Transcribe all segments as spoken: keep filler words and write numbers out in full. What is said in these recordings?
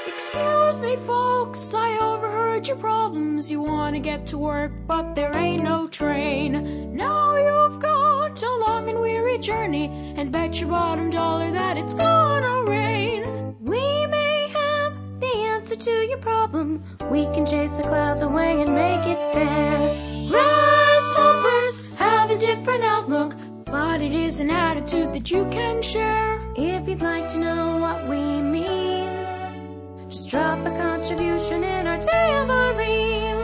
Excuse me, folks, I overheard your problems. You want to get to work, but there ain't no train. Now you've got a long and weary journey, and bet your bottom dollar that it's gonna rain. We may have the answer to your problem. We can chase the clouds away and make it there. Grasshoppers have a different outlook, but it is an attitude that you can share. If you'd like to know what we mean, just drop a contribution in our tambourine.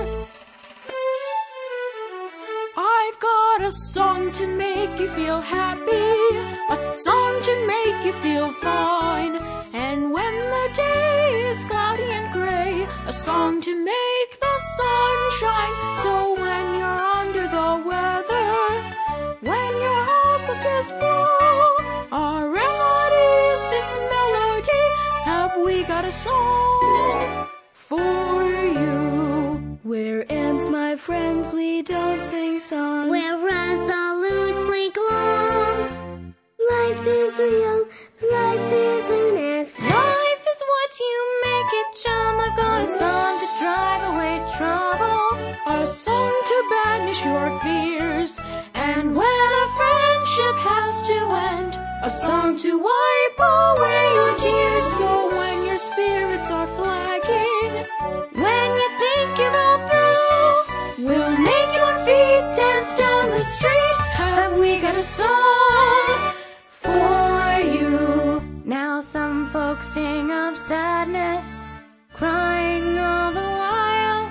I've got a song to make you feel happy, a song to make you feel fine. And when the day is cloudy and gray, a song to make the sun shine. So when you're under the weather, when your outlook is blue, our remedy's this melody. Have we got a song for you? We're ants, my friends, we don't sing songs. We're resolutely glum. Life is real, life is earnest. Life is what you make it, chum. I've got a song to drive away trouble, a song to banish your fears. And when a friendship has to end, a song to wipe away your tears. So when your spirits are flagging, when you think you're all through, we'll make your feet dance down the street. Have we got a song for you? Now some folks sing of sadness, crying all the while.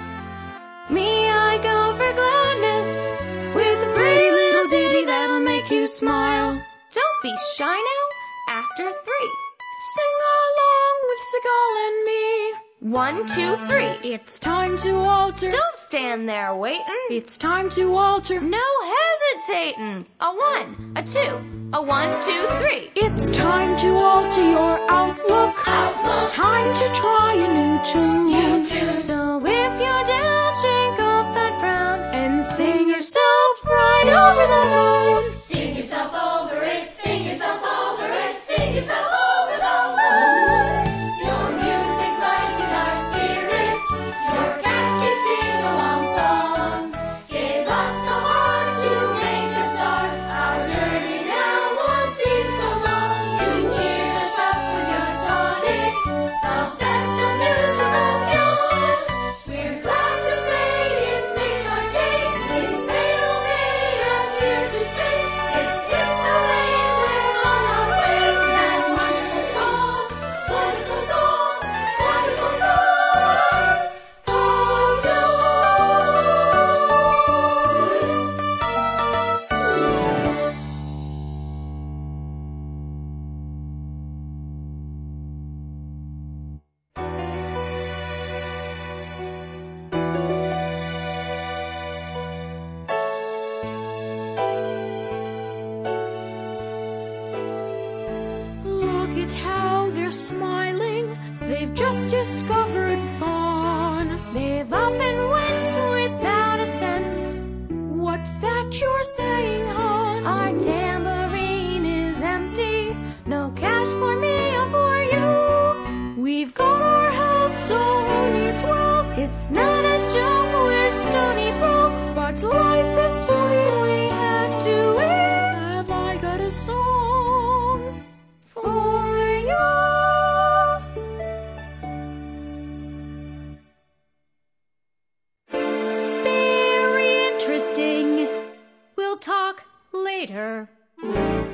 Me, I go for gladness, with a pretty little ditty that'll make you smile. Don't be shy now. After three, sing along with Seagull and me. One, two, three. It's time to alter. Don't stand there waiting. It's time to alter. No hesitating. A one, a two, a one, two, three. It's time to alter your outlook. Outlook. Time to try a new tune. New tune. So if you're down, shake off that frown and sing yourself right over the moon. Sing yourself over it. Sing yourself over it. Sing yourself over the moon. Your music lights our spirits. Your catchy sing-along song. It lost the heart to make a start. Our journey now won't seem so long. You cheer us up with your tonic, the best of musical cures. We're glad to say it makes our day. If they obey, I'm here to say, if in the rain we're on our way. That wonderful song, wonderful song, wonderful song. Oh, Look at how they're smiling. They've just discovered fun. They've up and went without a cent. What's that you're saying, hon? Our tambourine is empty. No cash for me or for you. We've got our health, so who needs wealth? It's not a joke, we're stony broke. But life is sweet, we have to eat. Have I got a song for you? Very interesting. We'll talk later.